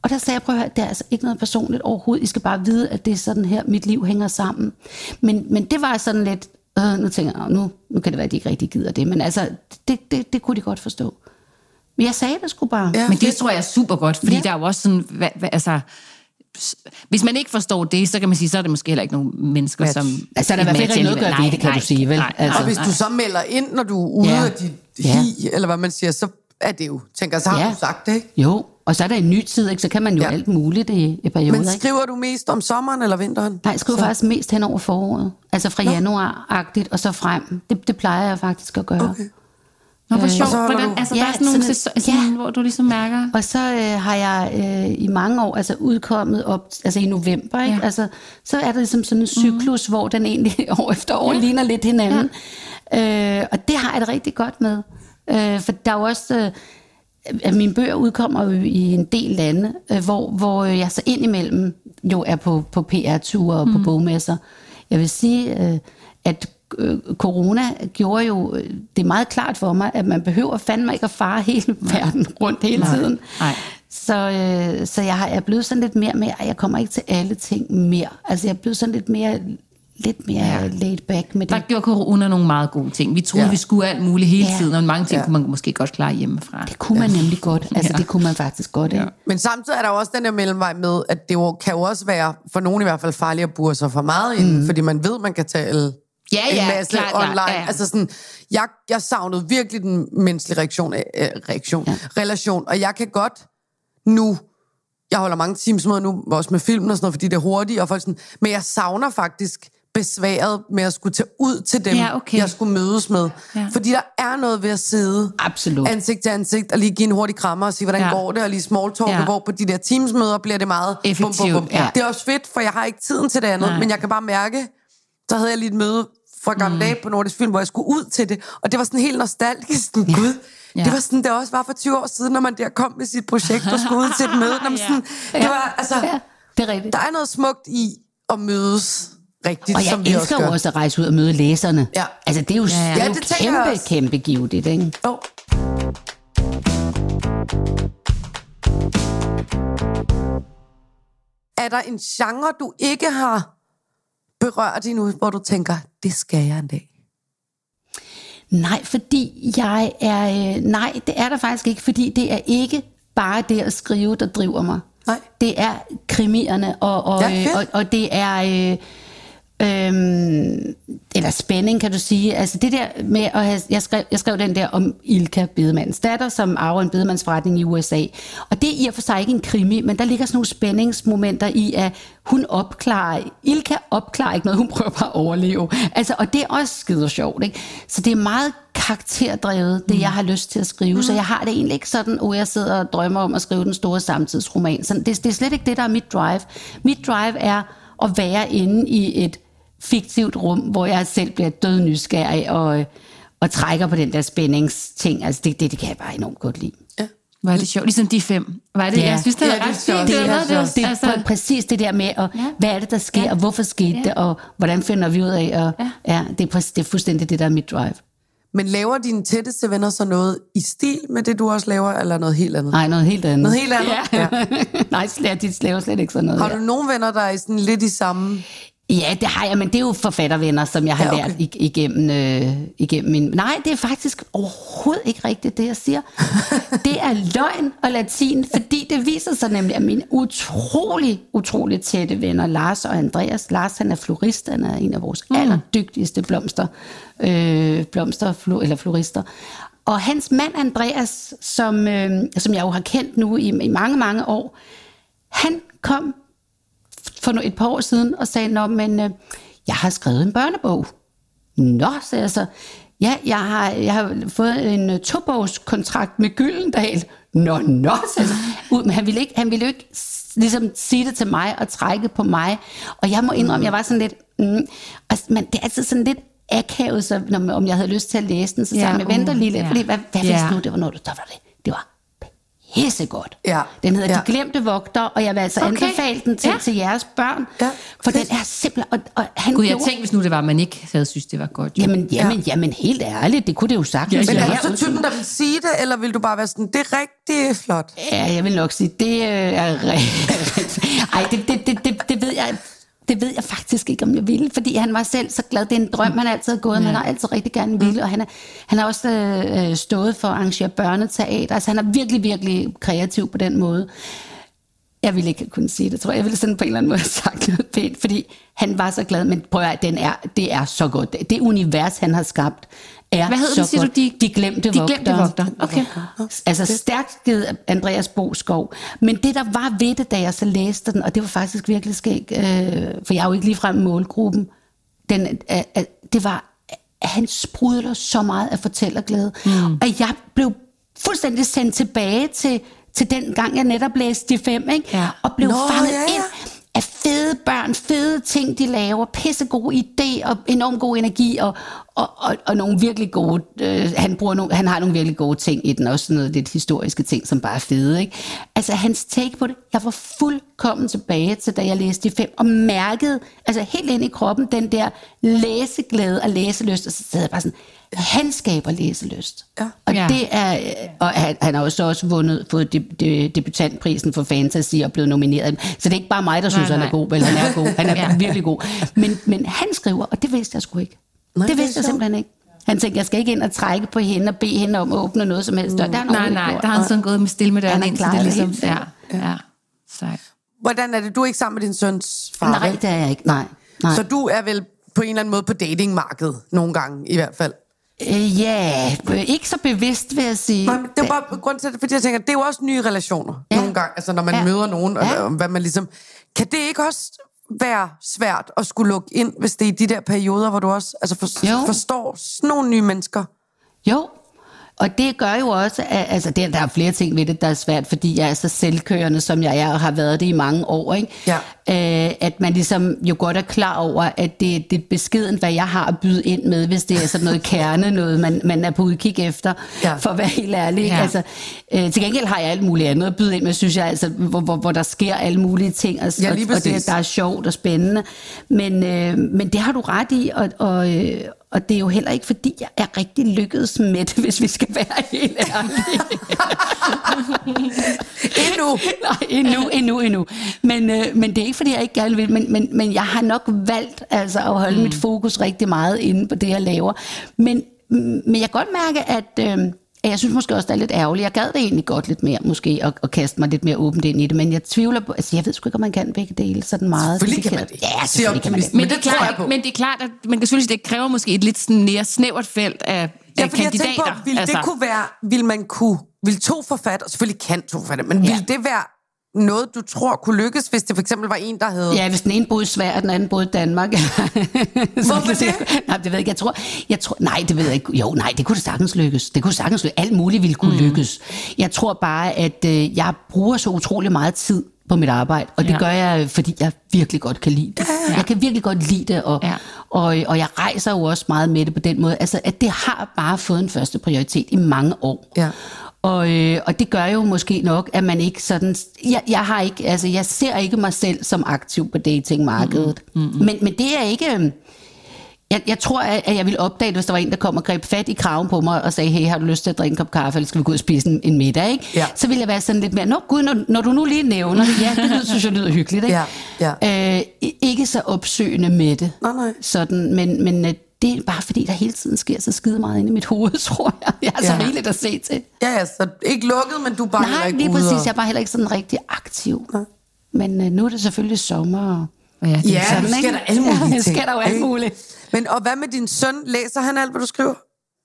Og der sagde jeg, prøv at høre, det er altså ikke noget personligt overhovedet. I skal bare vide, at det er sådan her, mit liv hænger sammen. Men, men det var sådan lidt, øh, nu tænker jeg, nu, nu kan det være, at de ikke rigtig gider det. Men altså, det, det, det kunne de godt forstå. Men jeg sagde det sgu bare. Ja. Men det tror jeg er super godt, fordi ja. der er jo også sådan, hva, hva, altså... Hvis man ikke forstår det, så kan man sige, så er det måske heller ikke nogen mennesker, som... Altså, der er i hvert fald ikke noget at gøre ved det, kan nej, du sige, vel? Nej, altså, og hvis du så melder ind, når du er ude ja. af dit hi, ja. eller hvad man siger, så er det jo, tænker så har ja. du sagt det, ikke? Jo, og så er der en ny tid, ikke? Så kan man jo ja. alt muligt i, i perioder. Men skriver ikke? du mest om sommeren eller vinteren? Nej, jeg skriver så. faktisk mest hen over foråret. Altså fra januar-agtigt og så frem. Det, det plejer jeg faktisk at gøre. Okay. Nå, hvor sjovt. Hvordan, altså, ja, der er sådan nogle sådan, sådan, ja. hvor du ligesom mærker... Og så øh, har jeg øh, i mange år altså udkommet op, altså i november, ikke? Ja. Altså, så er der ligesom sådan en cyklus, mm. hvor den egentlig år efter år ja. ligner lidt hinanden. Ja. Øh, og det har jeg det rigtig godt med. Øh, for der er jo også... Øh, at mine bøger udkommer jo i en del lande, øh, hvor, hvor jeg så indimellem jo er på, på P R-ture og mm. på bogmesser. Jeg vil sige, øh, at corona gjorde jo det meget klart for mig, at man behøver fandme ikke at fare hele verden rundt hele Nej. tiden. Nej. Så, øh, så jeg, har, jeg er blevet sådan lidt mere med, at jeg kommer ikke til alle ting mere. Altså jeg er blevet sådan lidt mere, lidt mere ja. laid back med det. Der gjorde corona nogle meget gode ting. Vi troede, ja. vi skulle alt muligt hele ja. tiden, og mange ting ja. kunne man måske godt klare hjemmefra. Det kunne man ja. nemlig godt. Altså ja. det kunne man faktisk godt. Ja. Men samtidig er der også den der mellemvej med, at det jo, kan jo også være, for nogen i hvert fald, farligt at bure sig for meget ind, mm. fordi man ved, man kan tale... Ja, ja, en masse klar, online. Klar, ja, ja. Altså sådan, jeg, jeg savnede virkelig den menneskelige reaktion, øh, reaktion ja. relation, og jeg kan godt nu, jeg holder mange teamsmøder nu, også med filmen og sådan noget, fordi det er hurtigt, og folk sådan, men jeg savner faktisk besværet med at skulle tage ud til dem, ja, okay. jeg skulle mødes med. Ja. Fordi der er noget ved at sidde Absolut. ansigt til ansigt, og lige give en hurtig krammer og sige, hvordan ja. går det, og lige smalltalk, ja. hvor på de der teamsmøder bliver det meget... Effektivt, bum, bum, bum. Ja. Det er også fedt, for jeg har ikke tiden til det andet, Nej. men jeg kan bare mærke, så havde jeg lige et møde fra gamle mm. dage på Nordisk Film, hvor jeg skulle ud til det, og det var sådan helt nostalgisk. Sådan, ja. Gud, ja. det var sådan, det også var for tyve år siden, når man der kom med sit projekt og skulle ud til et møde. Når man sådan, ja. det var, altså, ja, det er rigtigt. Der er noget smukt i at mødes rigtigt, og jeg som vi elsker også, jo også at rejse ud og møde læserne. Ja. Altså, det er jo, ja, ja. Ja, det det kæmpe, kæmpe givet, ikke? Oh. Er der en genre, du ikke har berørt endnu, hvor du tænker, det skal jeg en dag? Nej, fordi jeg er... Nej, det er der faktisk ikke, fordi det er ikke bare det at skrive, der driver mig. Nej. Det er krimierne, og, og, ja, og, og det er... Øh, Øhm, eller spænding, kan du sige. Altså det der med at have, jeg, skrev, jeg skrev den der om Ilka, bedemandens datter, som arver en bedemandsforretning i U S A. Og det er i og for sig ikke en krimi, men der ligger sådan nogle spændingsmomenter i, at hun opklarer, Ilka opklarer ikke noget, hun prøver bare at overleve. Altså, og det er også skide sjovt, ikke? Så det er meget karakterdrevet, det jeg har lyst til at skrive. Mm. Så jeg har det egentlig ikke sådan, at jeg sidder og drømmer om at skrive den store samtidsroman. Så det, det er slet ikke det, der er mit drive. Mit drive er at være inde i et fiktivt rum, hvor jeg selv bliver død nysgerrig og, og trækker på den der spændingsting. Altså det, det, det kan jeg bare enormt godt lide. Ja. Hvor er det sjovt. Ligesom de fem. Var det, ja. Jeg synes, det er ja, ret fint. Det, det, det, det, det altså... er præcis det der med, og, ja. hvad er det, der sker, ja. og hvorfor skete ja. det, og hvordan finder vi ud af, og, ja. Ja, det, er, det er fuldstændig det, der er mit drive. Men laver dine tætteste venner så noget i stil med det, du også laver, eller noget helt andet? Nej, noget helt andet. Noget helt andet? Ja. Ja. Nej, slet, de laver slet ikke sådan noget. Har du ja. nogle venner, der er sådan lidt i samme... Ja, det har jeg, men det er jo forfattervenner, som jeg har ja, okay. lært igennem, øh, igennem min... Nej, det er faktisk overhovedet ikke rigtigt, det jeg siger. Det er løgn og latin, fordi det viser sig nemlig, at mine utrolig, utrolig tætte venner, Lars og Andreas, Lars han er florist, han er en af vores mm. allerdygtigste blomster, øh, blomster flo, eller florister. Og hans mand Andreas, som, øh, som jeg jo har kendt nu i, i mange, mange år, han kom for et par år siden og sagde, nå, men øh, jeg har skrevet en børnebog. Nå, sagde jeg så. Ja, jeg har, jeg har fået en uh, tobogskontrakt med Gyldendal. Nå, nå, sagde jeg så. Men han ville, ikke, han ville jo ikke ligesom sige det til mig og trække på mig. Og jeg må indrømme, jeg var sådan lidt... Mm, altså, men det er altid sådan lidt akavet, så, når, om jeg havde lyst til at læse den. Så sagde ja, jeg, jeg venter lige lidt, ja. fordi hvad, hvad ja. hvis nu det var noget, der var det? Det var pissegodt. Ja. Den hedder ja. De Glemte Vogtere, og jeg vil altså okay. anbefale den til, ja. til jeres børn, ja. for den er simpelthen... Og, og han Gud, jeg gjorde... tænkte, hvis nu det var, man ikke havde synes, det var godt. Jo. Jamen, jamen, ja. jamen, helt ærligt, det kunne det jo sagtens. Ja, men ja. er du så typen, der vil sige det, eller vil du bare være sådan, det er rigtig flot? Ja, jeg vil nok sige, det er rigtigt. Ej, det, det, det, det, det ved jeg... Det ved jeg faktisk ikke, om jeg ville, fordi han var selv så glad. Det er en drøm, han altid har gået, ja. men han har altid rigtig gerne ville, og han, er, han har også øh, stået for at arrangere børneteater. Altså han er virkelig, virkelig kreativ på den måde. Jeg ville ikke kunne sige det, tror jeg. Jeg ville sådan på en eller anden måde have sagt noget pænt, fordi han var så glad, men prøv at den er, det er så godt. Det, det univers, han har skabt, er Hvad så det, siger godt. Du, de, de glemte de vogter. Glemte vogter. Okay. Altså stærkt givet af Andreas Boskov. Men det, der var ved det, da jeg så læste den, og det var faktisk virkelig skægt, øh, for jeg er jo ikke ligefrem målgruppen, den, øh, øh, det var, at han sprudler så meget af fortællerglæde. Mm. Og jeg blev fuldstændig sendt tilbage til, til den gang, jeg netop læste de fem, ikke? Ja. Og blev Nå, fanget ja, ja. ind af fede børn, fede ting, de laver, pissegode idé og enormt god energi, og, og, og, og nogle virkelig gode, øh, han, bruger nogle, han har nogle virkelig gode ting i den, også noget lidt historiske ting, som bare er fede, ikke? Altså hans take på det, jeg var fuldkommen tilbage til, da jeg læste de fem, og mærkede, altså helt ind i kroppen, den der læseglæde og læselyst, og så sad jeg bare sådan, han skaber læselyst. Ja. Og Ja. det er, og han, han har også også vundet, fået de, de, debutantprisen for fantasy og blevet nomineret. Så det er ikke bare mig, der synes, nej, han er god, vel han er god. Han er Ja. virkelig god. Men, men han skriver, og det vidste jeg sgu ikke. Nej, det det er vidste jeg sjovt. simpelthen ikke. Han tænkte, jeg skal ikke ind og trække på hende og bede hende om at åbne noget som helst. Mm. Der er Nej, nej, der har han sådan gået med stille med døren, Han har indtil det klaret det ligesom... helt fint. Ja, ja. Sejt. Hvordan er det? Du er ikke sammen med din søns far, Nej, vel? det er jeg ikke. Nej. nej. Så du er vel på en eller anden måde på datingmarkedet nogle gange, i hvert fald? Øh, ja, ikke så bevidst, vil jeg sige. Nej, men det er bare grund til det, fordi jeg tænker, det er jo også nye relationer Ja. nogle gange, altså når man Ja. møder nogen, og, Ja. og hvad man ligesom... Kan det ikke også være svært at skulle lukke ind, hvis det er i de der perioder, hvor du også altså for, Jo. forstår sådan nogle nye mennesker? Jo, og det gør jo også, at altså, der, der er flere ting ved det, der er svært, fordi jeg er så selvkørende, som jeg er, og har været det i mange år, ikke? Ja. Øh, at man ligesom jo godt er klar over, at det, det er beskedent, hvad jeg har at byde ind med, hvis det er sådan noget kerne, noget man, man er på udkig efter, Ja. for at være helt ærlig. Ja. Altså, øh, til gengæld har jeg alt muligt andet at byde ind med, synes jeg, altså, hvor, hvor, hvor der sker alle mulige ting, og, Ja, lige og, og det, præcis. der er sjovt og spændende. Men, øh, men det har du ret i, og, og, øh, og det er jo heller ikke, fordi jeg er rigtig lykkedes med det, hvis vi skal være helt ærlige. Endnu! Nej, endnu, endnu, endnu. Men, øh, men det er ikke, fordi jeg ikke gerne vil, men, men, men jeg har nok valgt altså, at holde mm. mit fokus rigtig meget inde på det, jeg laver. Men, men jeg kan godt mærke, at... Øh, jeg synes måske også, det er lidt ærgerligt. Jeg gad det egentlig godt lidt mere, måske, at, at kaste mig lidt mere åbent ind i det, men jeg tvivler på... Altså, jeg ved sgu ikke, om man kan begge dele sådan meget. Selvfølgelig kan man det. Ja, Siger selvfølgelig kan man det. optimisten. Men, Men det, det er tror klart, jeg på. men det er klart, at man kan selvfølgelig, det kræver måske et lidt sådan mere snævert felt af, Ja, af fordi jeg kandidater. tænker på, vil det kunne være... Vil man kunne... Vil to forfatter... Selvfølgelig kan to forfatter, men Ja. vil det være noget, du tror kunne lykkes, hvis det for eksempel var en, der havde... Ja, hvis den ene boede i Sverige, og den anden boede i Danmark. Hvorfor det? Nej, det ved jeg ikke. Jeg tror, jeg tror, nej, det ved jeg ikke. Jo, nej, det kunne det sagtens lykkes. Det kunne sagtens lykkes. Alt muligt ville kunne mm. lykkes. Jeg tror bare, at øh, jeg bruger så utrolig meget tid på mit arbejde, og det Ja. gør jeg, fordi jeg virkelig godt kan lide det. Ja. Jeg kan virkelig godt lide det, og, Ja. og, og jeg rejser jo også meget med det på den måde. Altså, at det har bare fået en første prioritet i mange år. Ja. Og, øh, og det gør jo måske nok, at man ikke sådan... Jeg, jeg har ikke, altså jeg ser ikke mig selv som aktiv på datingmarkedet. Mm-hmm. Men, men det er ikke... øh, Jeg, jeg tror, at jeg ville opdage det, hvis der var en, der kom og greb fat i kraven på mig og sagde, hey, har du lyst til at drikke en kop kaffe, eller skal vi gå ud og spise en, en middag, ikke? Ja. Så ville jeg være sådan lidt mere, nå gud, når, når du nu lige nævner det, ja, det lyder, synes jeg lyder hyggeligt, ikke? Ja, ja. Øh, ikke så opsøgende med det. Nej, nej. Sådan, men, men øh, det er bare fordi, der hele tiden sker så skide meget inde i mit hoved, tror jeg. Jeg har så Ja. rigeligt at se til. Ja, ja, så ikke lukket, men du er bare heller Nej, ikke lige ude præcis. og- Jeg er bare heller ikke sådan rigtig aktiv. Nej. Men øh, nu er det selvfølgelig sommer. Og... Ja, det er Ja, sådan, nu sker ikke? der alle mulige Ja, ting. nu sker der jo alt ikke? muligt. Men og hvad med din søn? Læser han alt, hvad du skriver?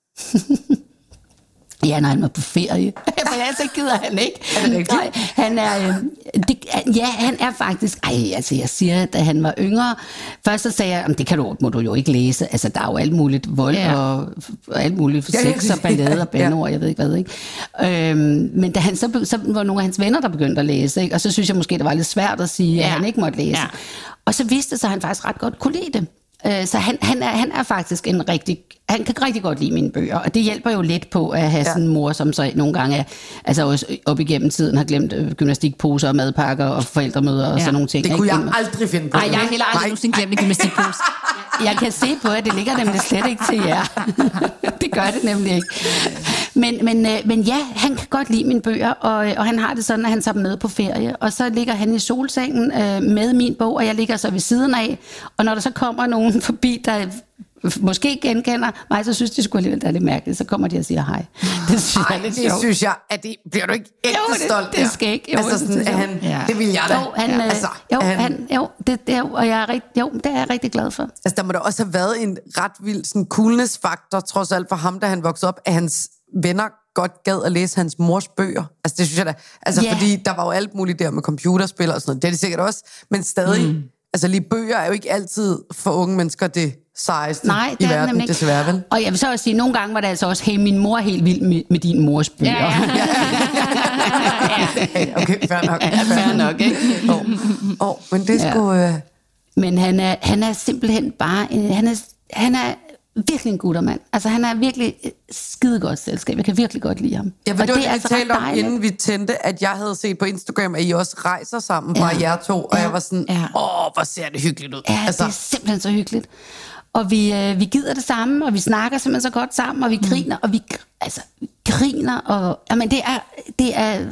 Ja, når han var på ferie. For jeg så gider han ikke. Er det rigtigt? Nej, han er, øh, det, ja, han er faktisk... Ej, altså jeg siger, da han var yngre... Først så sagde jeg, det kan du, må du jo ikke læse. Altså, der er jo alt muligt vold Ja. og, og alt muligt Ja, sex og ballade og ja. bandeord, jeg ved ikke hvad, ikke? Øhm, men da han så, be- så var nogle af hans venner, der begyndte at læse, ikke? Og så synes jeg måske, det var lidt svært at sige, at Ja. han ikke måtte læse. Ja. Og så viste det sig, at han faktisk ret godt kunne lide det. Øh, så han, han, er, han er faktisk en rigtig... Han kan rigtig godt lide mine bøger, og det hjælper jo lidt på at have ja. sådan en mor, som så nogle gange er, altså også op igennem tiden har glemt øh, gymnastikposer og madpakker og forældremøder og ja. sådan nogle ting. Det kunne ikke? jeg aldrig finde på. Nej, jeg har heller aldrig nogensinde glemt en gymnastikpose. Jeg kan se på, at det ligger nemlig slet ikke til jer. Det gør det nemlig ikke. Men, men, øh, men ja, han kan godt lide mine bøger, og, og han har det sådan, at han tager dem med på ferie. Og så ligger han i solsengen øh, med min bog, og jeg ligger så ved siden af. Og når der så kommer nogen forbi, der måske genkender mig, så synes de sgu alligevel, det er lidt mærkeligt. Så kommer de og siger hej. Det synes Ej, jeg er lidt det sjovt. synes jeg, at det bliver du ikke ægte jo, det, stolt det skal ikke. Jo, altså sådan, det, han, ja. det vil jeg da. Jo, han, ja. øh, altså, jo, han, han, jo, det, det, og jeg er rigt, jo, det er jeg rigtig glad for. Altså, der må da også have været en ret vild sådan, coolness-faktor, trods alt for ham, da han voksede op, at hans venner godt gad at læse hans mors bøger. Altså, det synes jeg da. Altså, yeah. fordi der var jo alt muligt der med computerspil og sådan noget. Det er det sikkert også. Men stadig, mm. altså lige bøger er jo ikke altid for unge mennesker det sejeste Nej, i verden, desværre vel? Og jeg vil så også sige, nogle gange var det altså også, hey, min mor er helt vild med, med din mors bøger. Ja, ja. ja. Okay, fair nok. Ja, fair nok, ikke? oh. Oh, men det er sgu... Øh... Men han er, han er simpelthen bare... En, han, er, han er virkelig en guttermand. Altså, han er virkelig skidegodt selskab. Jeg kan virkelig godt lide ham. Ja, for og det var det det, er vi altså talte om, dejligt. inden vi tændte, at jeg havde set på Instagram, at I også rejser sammen, Ja. bare jer to, og Ja. jeg var sådan, åh, Ja. oh, hvor ser det hyggeligt ud. Ja, altså, det er simpelthen så hyggeligt. Og vi, øh, vi gider det samme, og vi snakker simpelthen så godt sammen, og vi griner, og vi altså, griner, og jamen, det er, det er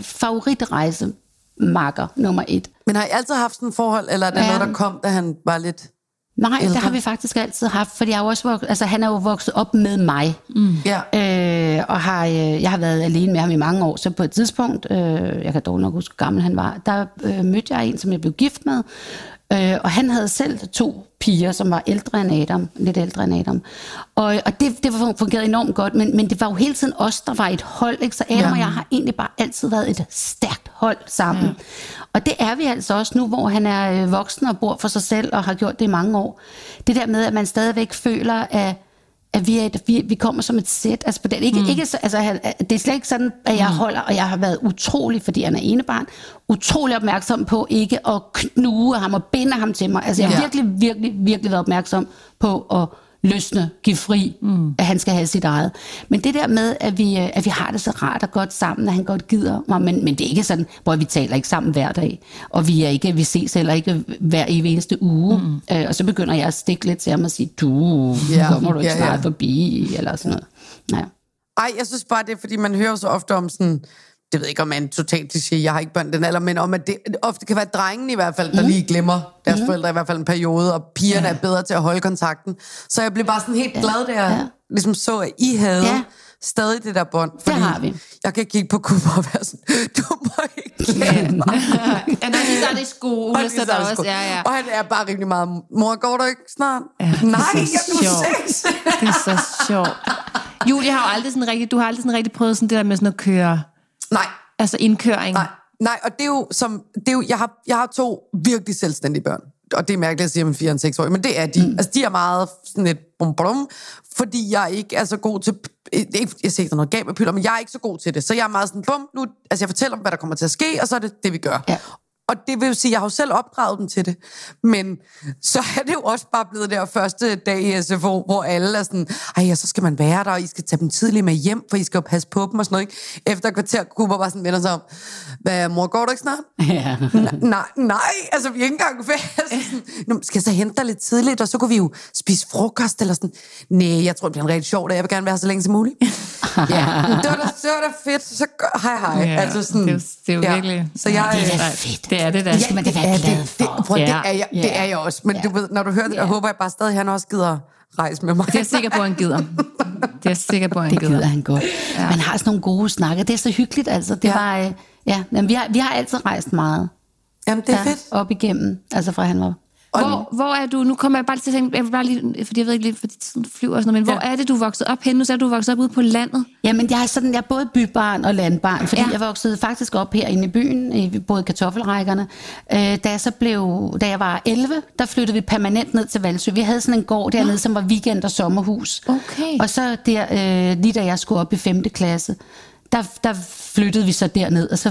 favoritrejsemakker nummer et. Men har I altid haft sådan et forhold, eller er det Ja. noget, der kom, da han var lidt... Nej, ældre? det har vi faktisk altid haft, fordi jeg er jo også vokset, altså, han er jo vokset op med mig, Mm. Ja. øh, og har, øh, jeg har været alene med ham i mange år, så på et tidspunkt, øh, jeg kan dog nok huske, hvor gammel han var, der øh, mødte jeg en, som jeg blev gift med, øh, og han havde selv to piger, som var ældre end Adam, lidt ældre end Adam, og, og det, det fungerede enormt godt, men, men det var jo hele tiden os, der var et hold, ikke? Så Adam ja. og jeg har egentlig bare altid været et stærkt hold sammen, ja. Og det er vi altså også nu, hvor han er øh, voksen og bor for sig selv, og har gjort det i mange år. Det der med, at man stadigvæk føler, at, at vi, er et, vi, vi kommer som et sæt. Altså, på den, ikke, mm. ikke, altså, det er slet ikke sådan, at jeg holder, og jeg har været utrolig, fordi han er enebarn, utrolig opmærksom på ikke at knuge ham og binde ham til mig. Altså, jeg har Ja. virkelig, virkelig, virkelig været opmærksom på at løsne, give fri, mm. at han skal have sit eget. Men det der med, at vi, at vi har det så rart og godt sammen, at han godt gider mig, men, men det er ikke sådan, hvor vi taler ikke sammen hver dag, og vi er ikke, vi ses heller ikke hver eneste uge, mm. øh, og så begynder jeg at stikke lidt til ham og sige, du, Ja. kommer du ikke Ja, snart ja. forbi, eller sådan noget. Ja. Ej, jeg synes bare, det er, fordi man hører så ofte om sådan... Det ved jeg ikke, om man totalt siger, jeg har ikke børn den alder, men om, at det ofte kan være drengen i hvert fald, der mm. lige glemmer deres mm. forældre i hvert fald en periode, og pigerne ja. er bedre til at holde kontakten. Så jeg blev bare sådan helt glad, der ja. ligesom så, at I havde ja. stadig det der bånd. Det har vi. Jeg kan kigge på Cooper og være sådan, du må ikke glemme mig. Ja, når de starter i skole, Og, så der også, ja, ja. og han er bare rimelig meget, mor, går du ikke snart? Ja, Nej, jeg sjovt. kan ses. Det er så sjovt. Julie har jo aldrig sådan rigtig, du har aldrig sådan rigtig prøvet sådan det der med sådan at køre, Nej. altså indkøring. Nej, nej, og det er jo som, det er jo, jeg, har, jeg har to virkelig selvstændige børn, og det er mærkeligt at sige om en fire- og seks-årig, men det er de. Mm. Altså, de er meget sådan et bum bum, fordi jeg ikke er så god til, ikke, jeg siger ikke, der er noget galt med piller, men jeg er ikke så god til det, så jeg er meget sådan, bum, nu, altså jeg fortæller dem, hvad der kommer til at ske, og så er det det, vi gør. Ja. Og det vil jo sige, jeg har jo selv opdraget dem til det. Men så er det jo også bare blevet der første dag i S F O, hvor alle er sådan, ej, ja, så skal man være der, og I skal tage dem tidligt med hjem, for I skal jo passe på dem og sådan noget, ikke? Efter et kvarter, Cooper bare sådan vender sig om, hvad, mor, går du ikke snart? Ja. N- nej, nej, altså vi er ikke engang færdige. Nu skal jeg så hente dig lidt tidligt, og så kunne vi jo spise frokost, eller sådan. Nej, jeg tror, det bliver en rigtig sjovt, og jeg vil gerne være her så længe som muligt. Ja, det var da, det var da fedt, så gør, hej hej. Ja, altså sådan, det er jo, det er jo ja. virkelig... Så jeg, Det er øh, da fedt. Det er det der. Det skal man da være det, glad det, for. det, prøv, det, Ja. er jeg, det er jeg også. Men Ja. du ved, når du hører det, jeg Ja. håber jeg bare stadig, at han også gider rejse med mig. Det er jeg sikker på, at han gider. Det er jeg sikker på, at han Det gider. gider han godt. Ja. Man har sådan nogle gode snakker. Det er så hyggeligt, altså. Det Ja. var, øh, ja, men vi har, vi har altid rejst meget. Jamen, det er Ja, fedt. op igennem, altså fra han var. Hvor, hvor er du, nu kommer jeg bare lige til at tænke, jeg vil bare lige, fordi jeg ved ikke lige, fordi tiden flyver og sådan noget, men Ja. hvor er det, du er vokset op henne? Nu så er du vokset op ude på landet. Jamen, jeg er, sådan, jeg er både bybarn og landbarn, fordi Ja. ja. jeg voksede faktisk op herinde i byen, i både kartoffelrækkerne. Øh, da jeg så blev, da jeg var elleve, der flyttede vi permanent ned til Valsø. Vi havde sådan en gård dernede, ja. som var weekend- og sommerhus. Okay. Og så der, øh, lige da jeg skulle op i femte klasse, der, der flyttede vi så derned, og så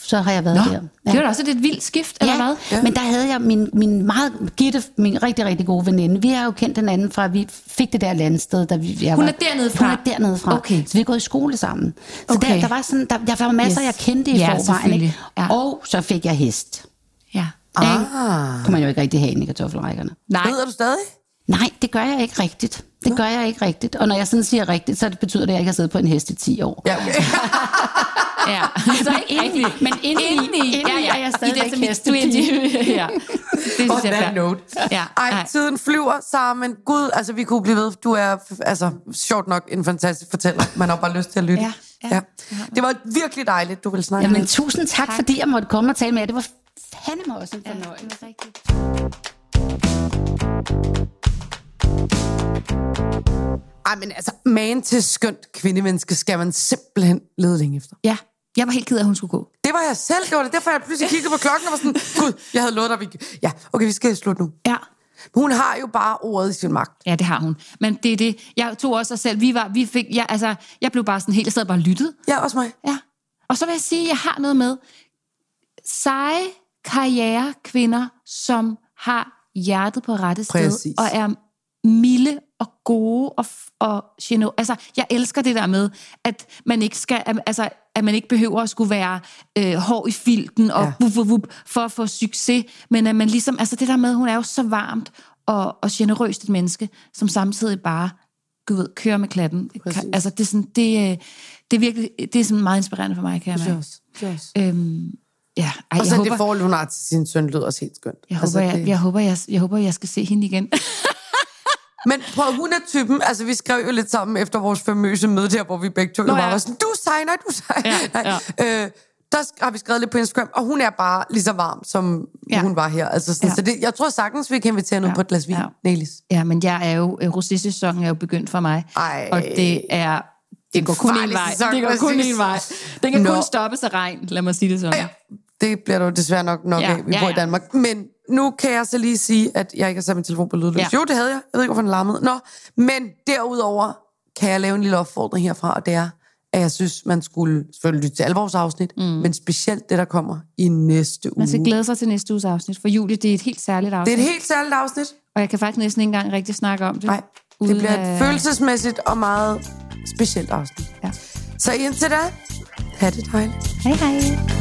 så har jeg været Nå, der. Ja. Det var da også et vildt skift, eller ja, hvad? Ja. Men der havde jeg min, min meget Gitte, min rigtig, rigtig gode veninde. Vi har jo kendt hinanden fra, vi fik det der landsted, da vi... Jeg Hun var, er dernede fra? Hun er dernede fra. Okay. Så vi er gået i skole sammen. Så Okay. der, der var sådan, der, der var masser, Yes. jeg kendte i Ja, forvejen. selvfølgelig. Ikke? Ja. Og så fik jeg hest. Ja. Ah. Kunne man jo ikke rigtig have inde i kartoffelrækkerne. Nej. Rider du stadig? Nej, det gør jeg ikke rigtigt. Det gør jeg ikke rigtigt. Og når jeg sådan siger rigtigt, så betyder det, at jeg ikke har siddet på en hest i ti år. Ja, okay. Ja. Så ikke rigtigt. Men indeni, indeni, ja, ja. er jeg stadigvæk I det, hestepige. ja. Det synes On jeg er that fair. note. Ja. Ej, Ej. tiden flyver sammen. Gud, altså vi kunne blive ved. Du er, altså, sjovt nok en fantastisk fortæller. Man har bare lyst til at lytte. Ja, ja. Det var virkelig dejligt, du ville snakke Jamen, med. tusind tak, tak, fordi jeg måtte komme og tale med jer. Det var fandme også en fornøjelse. Det var rigtigt. Ej, men altså, man til skønt kvindemenneske skal man simpelthen lede længe efter. Ja, jeg var helt ked af, at hun skulle gå. Det var jeg selv, det var det. Derfor jeg pludselig kiggede på klokken og var sådan, gud, jeg havde lovet dig. Vi... Ja, okay, vi skal slutte nu. Ja. Hun har jo bare ordet i sin magt. Ja, det har hun. Men det er det. Jeg tog også os selv. Vi var, vi fik, jeg, altså, jeg blev bare sådan helt, jeg sad bare og lyttede. Ja, også mig. Ja. Og så vil jeg sige, at jeg har noget med seje karrierekvinder, som har hjertet på rette sted, Præcis. og er milde og gode og, og geno. Altså, jeg elsker det der med, at man ikke skal, altså, at man ikke behøver at skulle være øh, hård i filten og Ja. vup, vup, vup, for at få succes, men at man ligesom, altså det der med, hun er jo så varmt og, og generøst et menneske, som samtidig bare, du ved, kører med klatten. Præcis. Altså, det er sådan, det, det er virkelig, det er sådan meget inspirerende for mig, kan jeg Det mærke. også. Det også. Øhm, ja, ej, Og så jeg det håber, forhold, hun har til sin søn, lyder også helt skønt. jeg, altså, håber, jeg, det... jeg, håber, jeg, jeg håber, jeg skal se hende igen. Men prøv, hun er typen, altså vi skrev jo lidt sammen efter vores famøse møde der, hvor vi begge to Nå, jo bare ja. var sådan, du signer, du signer. Ja, Nej. Øh, der har vi skrevet lidt på Instagram, og hun er bare lige så varm, som Ja. hun var her. Altså sådan, Ja. Så det, jeg tror sagtens, vi kan invitere noget Ja. på et glas vin, Ja. Nelis. Ja, men jeg er jo, øh, rosé-sæsonen er jo begyndt for mig. Ej. Og det er, det går kun en farlig vej. sæson, Det går kun præcis. en vej. Den kan Nå. kun stoppes af regn, lad mig sige det sådan. Ja, det bliver du desværre nok nok Ja, af, vi ja, bor i ja. Danmark. Men nu kan jeg så lige sige, at jeg ikke har sat min telefon på lydløs. Ja. Jo, det havde jeg. Jeg ved ikke, hvorfor den larmede. Nå, men derudover kan jeg lave en lille opfordring herfra, og det er, at jeg synes, man skulle selvfølgelig lytte til alle vores afsnit, mm. men specielt det, der kommer i næste uge. Man skal glæde sig til næste uges afsnit, for Julie, det er et helt særligt Det afsnit. er et helt særligt afsnit. Og jeg kan faktisk næsten ikke engang rigtig snakke om det. Nej, det Uden bliver et at- følelsesmæssigt og meget specielt afsnit. Ja. Så indtil da, ha' det dejligt. Hej hej.